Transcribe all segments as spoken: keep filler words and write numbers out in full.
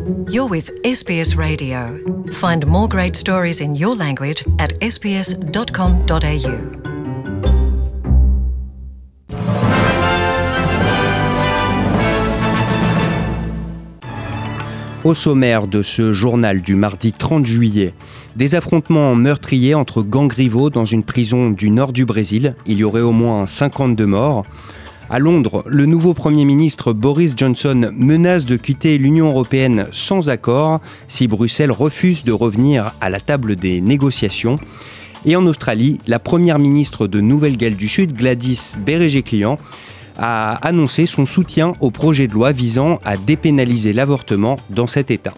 You're with S B S Radio. Find more great stories in your language at s b s dot com dot a u. Au sommaire de ce journal du mardi trente juillet, des affrontements meurtriers entre gangs rivaux dans une prison du nord du Brésil. Il y aurait au moins cinquante-deux morts. À Londres, le nouveau Premier ministre Boris Johnson menace de quitter l'Union européenne sans accord si Bruxelles refuse de revenir à la table des négociations. Et en Australie, la Première ministre de Nouvelle-Galles du Sud, Gladys Berejiklian, a annoncé son soutien au projet de loi visant à dépénaliser l'avortement dans cet État.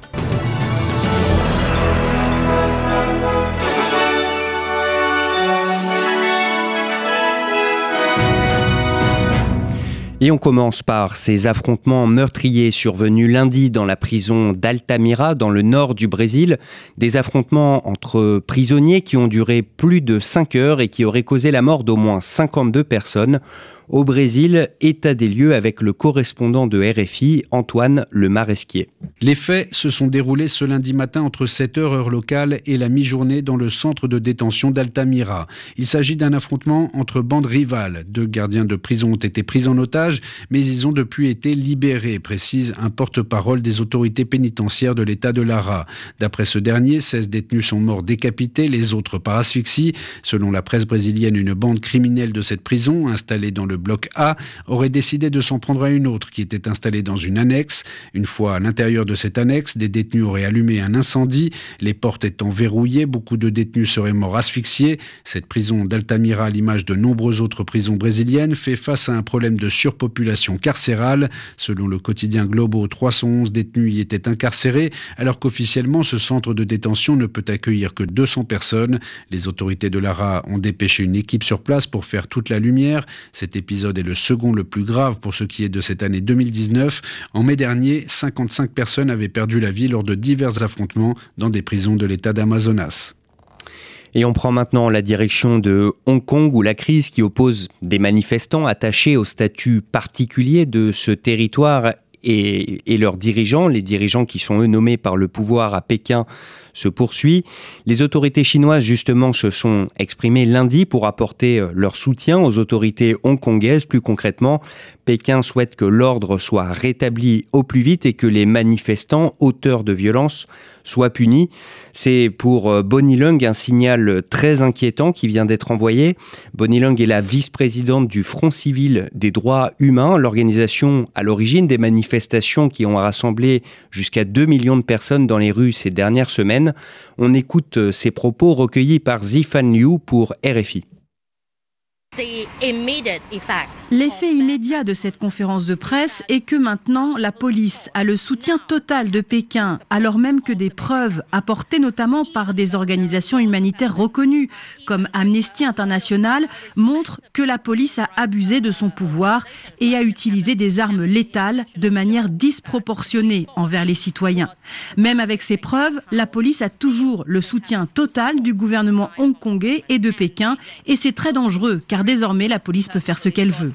Et on commence par ces affrontements meurtriers survenus lundi dans la prison d'Altamira, dans le nord du Brésil. Des affrontements entre prisonniers qui ont duré plus de cinq heures et qui auraient causé la mort d'au moins cinquante-deux personnes. Au Brésil, état des lieux avec le correspondant de R F I, Antoine Le Maresquier. Les faits se sont déroulés ce lundi matin entre sept heures heure locale et la mi-journée dans le centre de détention d'Altamira. Il s'agit d'un affrontement entre bandes rivales. Deux gardiens de prison ont été pris en otage, mais ils ont depuis été libérés, précise un porte-parole des autorités pénitentiaires de l'État de Lara. D'après ce dernier, seize détenus sont morts décapités, les autres par asphyxie. Selon la presse brésilienne, une bande criminelle de cette prison, installée dans le bloc A, aurait décidé de s'en prendre à une autre qui était installée dans une annexe. Une fois à l'intérieur de cette annexe, des détenus auraient allumé un incendie. Les portes étant verrouillées, beaucoup de détenus seraient morts asphyxiés. Cette prison d'Altamira, à l'image de nombreuses autres prisons brésiliennes, fait face à un problème de surpopulation carcérale. Selon le quotidien Globo, trois cent onze détenus y étaient incarcérés, alors qu'officiellement, ce centre de détention ne peut accueillir que deux cents personnes. Les autorités de Lara ont dépêché une équipe sur place pour faire toute la lumière. Cet épisode est le second le plus grave pour ce qui est de cette année deux mille dix-neuf. En mai dernier, cinquante-cinq personnes avaient perdu la vie lors de divers affrontements dans des prisons de l'État d'Amazonas. Et on prend maintenant la direction de Hong Kong où la crise qui oppose des manifestants attachés au statut particulier de ce territoire et, et leurs dirigeants, les dirigeants qui sont eux nommés par le pouvoir à Pékin, se poursuit. Les autorités chinoises, justement, se sont exprimées lundi pour apporter leur soutien aux autorités hongkongaises. Plus concrètement, Pékin souhaite que l'ordre soit rétabli au plus vite et que les manifestants auteurs de violences soient punis. C'est pour Bonnie Leung un signal très inquiétant qui vient d'être envoyé. Bonnie Leung est la vice-présidente du Front civil des droits humains, l'organisation à l'origine des manifestations qui ont rassemblé jusqu'à deux millions de personnes dans les rues ces dernières semaines. On écoute ces propos recueillis par Zifan Liu pour R F I. L'effet immédiat de cette conférence de presse est que maintenant la police a le soutien total de Pékin, alors même que des preuves apportées notamment par des organisations humanitaires reconnues comme Amnesty International montrent que la police a abusé de son pouvoir et a utilisé des armes létales de manière disproportionnée envers les citoyens. Même avec ces preuves, la police a toujours le soutien total du gouvernement hongkongais et de Pékin et c'est très dangereux car désormais, la police peut faire ce qu'elle veut.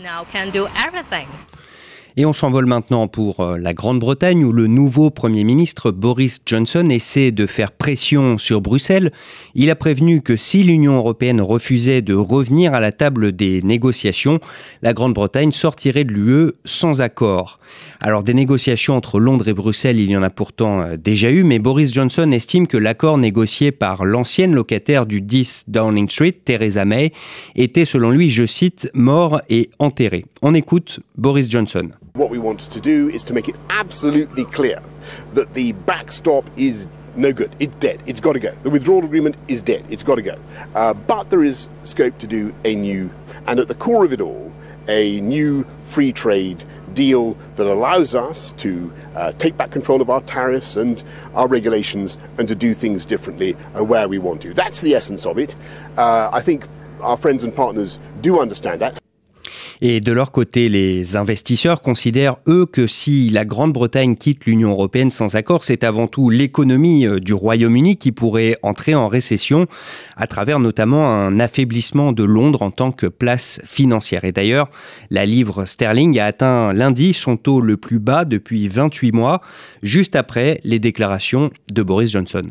Et on s'envole maintenant pour la Grande-Bretagne où le nouveau Premier ministre Boris Johnson essaie de faire pression sur Bruxelles. Il a prévenu que si l'Union européenne refusait de revenir à la table des négociations, la Grande-Bretagne sortirait de l'U E sans accord. Alors des négociations entre Londres et Bruxelles, il y en a pourtant déjà eu, mais Boris Johnson estime que l'accord négocié par l'ancienne locataire du dix Downing Street, Theresa May, était selon lui, je cite, mort et enterré. On écoute Boris Johnson. What we wanted to do is to make it absolutely clear that the backstop is no good. It's dead. It's got to go. The withdrawal agreement is dead. It's got to go. Uh, but there is scope to do a new, and at the core of it all, a new free trade deal that allows us to uh, take back control of our tariffs and our regulations and to do things differently uh, where we want to. That's the essence of it. Uh, I think our friends and partners do understand that. Et de leur côté, les investisseurs considèrent, eux, que si la Grande-Bretagne quitte l'Union européenne sans accord, c'est avant tout l'économie du Royaume-Uni qui pourrait entrer en récession, à travers notamment un affaiblissement de Londres en tant que place financière. Et d'ailleurs, la livre sterling a atteint lundi son taux le plus bas depuis vingt-huit mois, juste après les déclarations de Boris Johnson.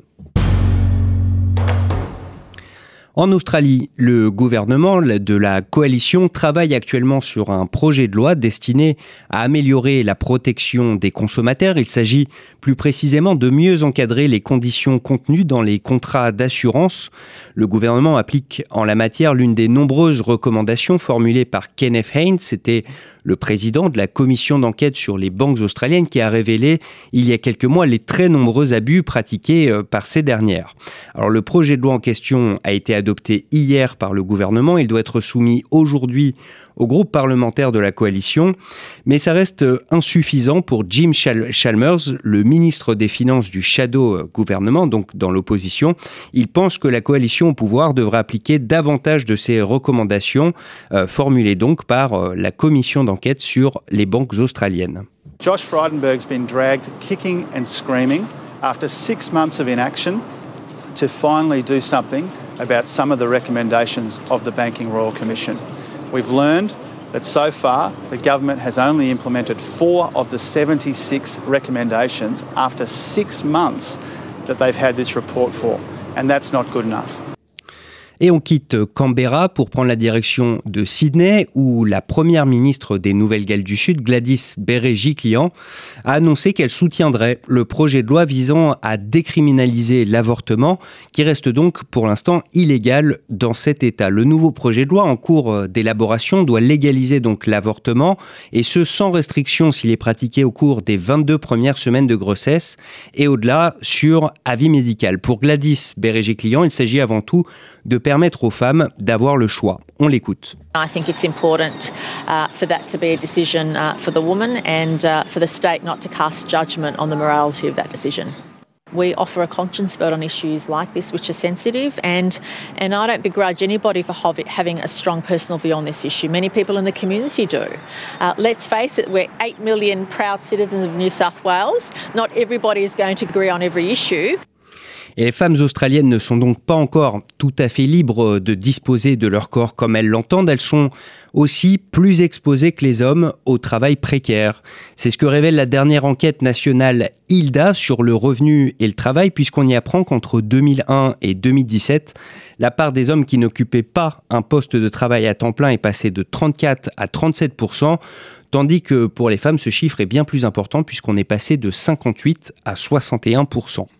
En Australie, le gouvernement de la coalition travaille actuellement sur un projet de loi destiné à améliorer la protection des consommateurs. Il s'agit plus précisément de mieux encadrer les conditions contenues dans les contrats d'assurance. Le gouvernement applique en la matière l'une des nombreuses recommandations formulées par Kenneth Haynes. C'était le président de la commission d'enquête sur les banques australiennes qui a révélé il y a quelques mois les très nombreux abus pratiqués par ces dernières. Alors le projet de loi en question a été adopté hier par le gouvernement. Il doit être soumis aujourd'hui au groupe parlementaire de la coalition, mais ça reste insuffisant pour Jim Chalmers, le ministre des Finances du Shadow gouvernement, donc dans l'opposition. Il pense que la coalition au pouvoir devrait appliquer davantage de ces recommandations euh, formulées donc par euh, la commission d'enquête sur les banques australiennes. Josh Frydenberg's been dragged kicking and screaming after six months of inaction to finally do something about some of the recommendations of the Banking Royal Commission. We've learned that so far the government has only implemented four of the seventy-six recommendations after six months that they've had this report for, and that's not good enough. Et on quitte Canberra pour prendre la direction de Sydney, où la première ministre des Nouvelles-Galles du Sud, Gladys Berejiklian, a annoncé qu'elle soutiendrait le projet de loi visant à décriminaliser l'avortement, qui reste donc pour l'instant illégal dans cet État. Le nouveau projet de loi en cours d'élaboration doit légaliser donc l'avortement, et ce sans restriction s'il est pratiqué au cours des vingt-deux premières semaines de grossesse, et au-delà sur avis médical. Pour Gladys Berejiklian, il s'agit avant tout de permettre aux femmes d'avoir le choix. On l'écoute. I think it's important uh, for that to be a decision uh, for the woman and uh, for the state not to cast judgment on the morality of that decision. We offer a conscience vote on issues like this, which are sensitive, and and I don't begrudge anybody for having a strong personal view on this issue. Many people in the community do. Uh, let's face it, we're eight million proud citizens of New South Wales. Not everybody is going to agree on every issue. Et les femmes australiennes ne sont donc pas encore tout à fait libres de disposer de leur corps comme elles l'entendent. Elles sont aussi plus exposées que les hommes au travail précaire. C'est ce que révèle la dernière enquête nationale I L D A sur le revenu et le travail, puisqu'on y apprend qu'entre deux mille un et deux mille dix-sept, la part des hommes qui n'occupaient pas un poste de travail à temps plein est passée de trente-quatre à trente-sept pour cent, tandis que pour les femmes, ce chiffre est bien plus important puisqu'on est passé de cinquante-huit à soixante et un pour cent.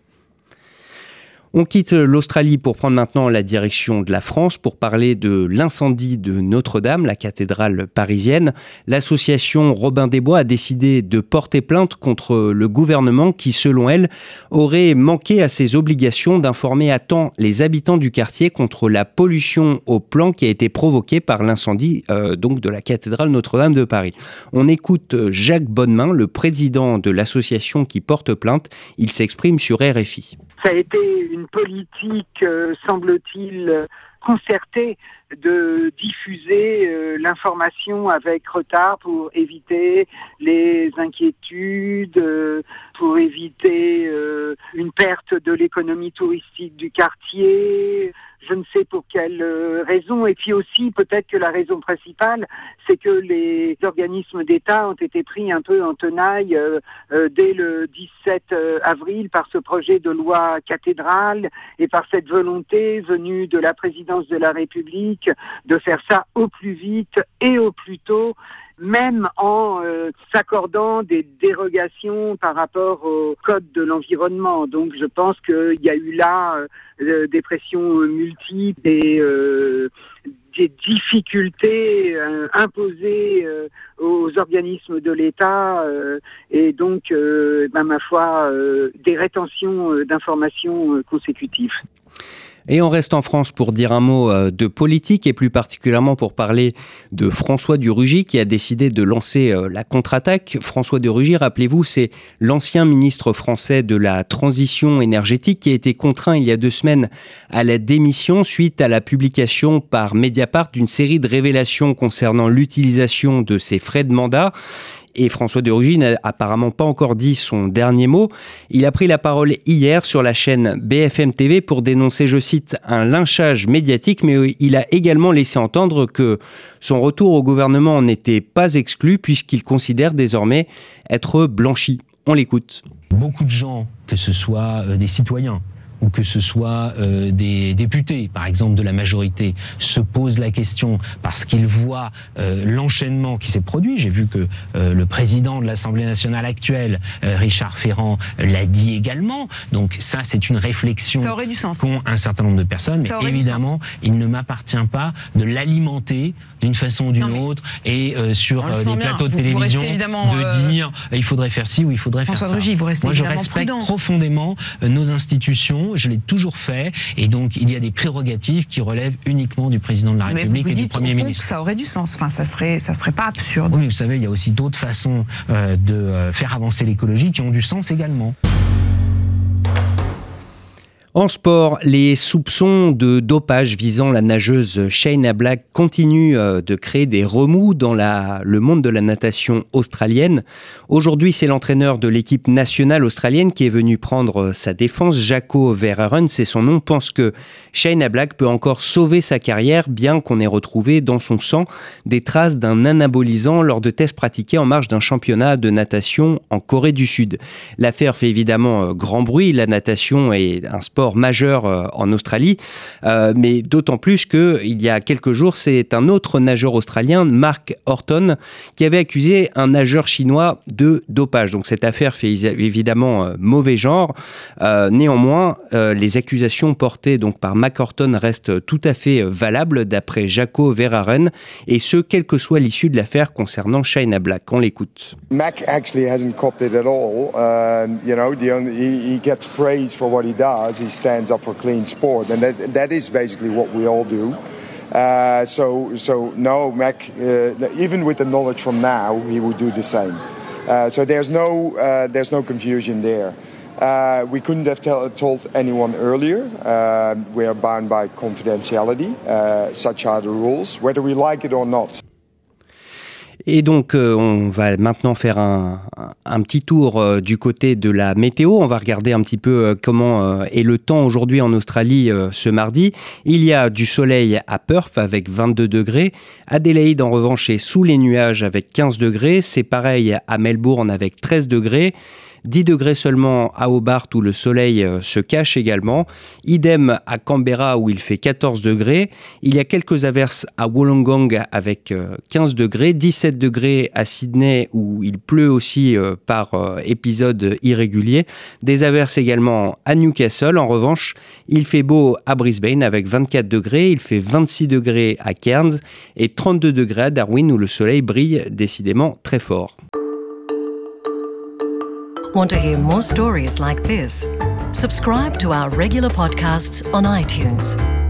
On quitte l'Australie pour prendre maintenant la direction de la France pour parler de l'incendie de Notre-Dame, la cathédrale parisienne. L'association Robin des Bois a décidé de porter plainte contre le gouvernement qui, selon elle, aurait manqué à ses obligations d'informer à temps les habitants du quartier contre la pollution au plomb qui a été provoquée par l'incendie euh, donc de la cathédrale Notre-Dame de Paris. On écoute Jacques Bonnemain, le président de l'association qui porte plainte. Il s'exprime sur R F I. Ça a été une politique, euh, semble-t-il, concertée de diffuser euh, l'information avec retard pour éviter les inquiétudes, euh, pour éviter euh, une perte de l'économie touristique du quartier. Je ne sais pour quelle euh, raison. Et puis aussi, peut-être que la raison principale, c'est que les organismes d'État ont été pris un peu en tenaille euh, euh, dès le dix-sept avril par ce projet de loi cathédrale et par cette volonté venue de la présidence de la République de faire ça au plus vite et au plus tôt, même en euh, s'accordant des dérogations par rapport au code de l'environnement. Donc je pense qu'il y a eu là euh, des pressions multiples et euh, des difficultés euh, imposées euh, aux organismes de l'État euh, et donc, euh, ben, ma foi, euh, des rétentions euh, d'informations euh, consécutives. Et on reste en France pour dire un mot de politique et plus particulièrement pour parler de François de Rugy qui a décidé de lancer la contre-attaque. François de Rugy, rappelez-vous, c'est l'ancien ministre français de la transition énergétique qui a été contraint il y a deux semaines à la démission suite à la publication par Mediapart d'une série de révélations concernant l'utilisation de ses frais de mandat. Et François de Rugy n'a apparemment pas encore dit son dernier mot. Il a pris la parole hier sur la chaîne B F M T V pour dénoncer, je cite, un lynchage médiatique, mais il a également laissé entendre que son retour au gouvernement n'était pas exclu puisqu'il considère désormais être blanchi. On l'écoute. Beaucoup de gens, que ce soit des citoyens, ou que ce soit euh, des députés, par exemple de la majorité, se posent la question parce qu'ils voient euh, l'enchaînement qui s'est produit. J'ai vu que euh, le président de l'Assemblée nationale actuelle, euh, Richard Ferrand, l'a dit également. Donc ça, c'est une réflexion qu'ont un certain nombre de personnes. Mais évidemment, il ne m'appartient pas de l'alimenter d'une façon ou d'une non, autre et euh, sur euh, des plateaux de vous, télévision vous de euh... dire euh, il faudrait faire ci ou il faudrait François faire ça. Rugy, vous restez Moi, je respecte prudent. profondément euh, nos institutions. Je l'ai toujours fait, et donc il y a des prérogatives qui relèvent uniquement du président de la République et du Premier ministre. Ça aurait du sens, enfin, ça serait, ça serait pas absurde. Oui, mais vous savez, il y a aussi d'autres façons euh, de euh, faire avancer l'écologie qui ont du sens également. En sport, les soupçons de dopage visant la nageuse Shayna Black continuent de créer des remous dans la, le monde de la natation australienne. Aujourd'hui, c'est l'entraîneur de l'équipe nationale australienne qui est venu prendre sa défense. Jaco Verhaeren, c'est son nom, pense que Shayna Black peut encore sauver sa carrière, bien qu'on ait retrouvé dans son sang des traces d'un anabolisant lors de tests pratiqués en marge d'un championnat de natation en Corée du Sud. L'affaire fait évidemment grand bruit. La natation est un sport majeur en Australie, euh, mais d'autant plus qu'il y a quelques jours, c'est un autre nageur australien, Mark Horton, qui avait accusé un nageur chinois de dopage. Donc cette affaire fait évidemment euh, mauvais genre. Euh, néanmoins, euh, les accusations portées donc par Mark Horton restent tout à fait valables d'après Jaco Verhaeren, et ce, quelle que soit l'issue de l'affaire concernant Shayna Black. On l'écoute. Mac actually hasn't copped it at all. Uh, you know, the only, he, he gets praise for what he does. He stands up for clean sport, and that that is basically what we all do. Uh, so so no, Mac, uh, even with the knowledge from now, he would do the same. Uh, so there's no uh, there's no confusion there. Uh, we couldn't have tell, told anyone earlier. Uh, we are bound by confidentiality. Uh, such are the rules, whether we like it or not. Et donc, euh, on va maintenant faire un, un petit tour euh, du côté de la météo. On va regarder un petit peu euh, comment euh, est le temps aujourd'hui en Australie euh, ce mardi. Il y a du soleil à Perth avec vingt-deux degrés. Adélaïde, en revanche, est sous les nuages avec quinze degrés. C'est pareil à Melbourne avec treize degrés. dix degrés seulement à Hobart où le soleil se cache également. Idem à Canberra où il fait quatorze degrés. Il y a quelques averses à Wollongong avec quinze degrés. dix-sept degrés à Sydney où il pleut aussi par épisodes irréguliers. Des averses également à Newcastle. En revanche, il fait beau à Brisbane avec vingt-quatre degrés. Il fait vingt-six degrés à Cairns et trente-deux degrés à Darwin où le soleil brille décidément très fort. Want to hear more stories like this? Subscribe to our regular podcasts on iTunes.